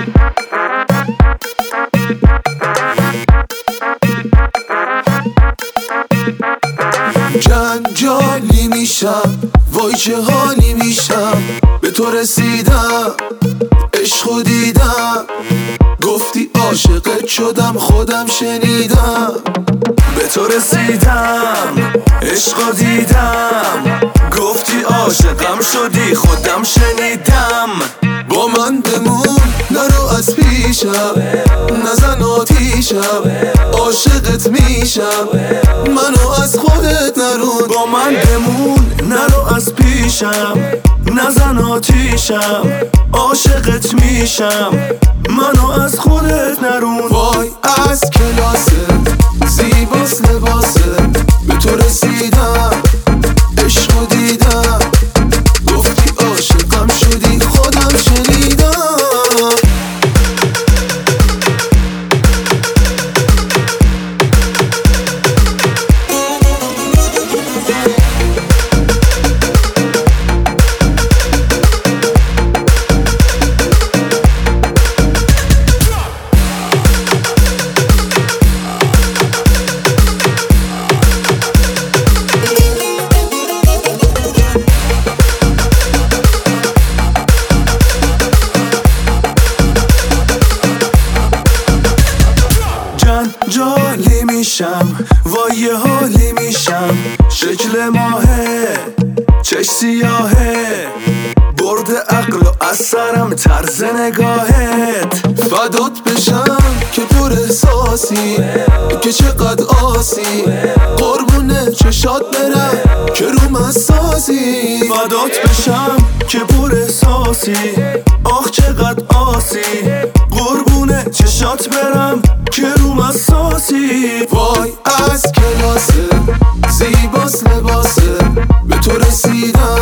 جنجالی میشم، وای چه حالی میشم. به تو رسیدم، عشقو دیدم. گفتی عاشقت شدم، خودم شنیدم. به تو رسیدم، عشقو دیدم. گفتی عاشقم شدی، خودم شنیدم. با من بمون، نرو از پیشم، نزن آتیشم. عاشقت میشم، منو از خودت نرون. با من بمون، نرو از پیشم، نزن آتیشم. عاشقت میشم، منو از خودت نرون. وای از کلاست، زیباست لباست. به تو رسیدم، عشقو دیدم. گفتی عاشقم شدی، خودم شنیدم. جنجالی میشم، وای یه حالی میشم. شکل ماهه، چش سیاهه. برد عقل و از سرم طرز نگاهت. فدات بشم که پر احساسی، که چقدر آسی. قربونه چشات برم که روم اساسی. فدات بشم که پر احساسی، آخ چقدر آسی. قربونه چشات برم که روم اساسی. وای از کلاسه، زیباست لباسه. به تو رسیدم،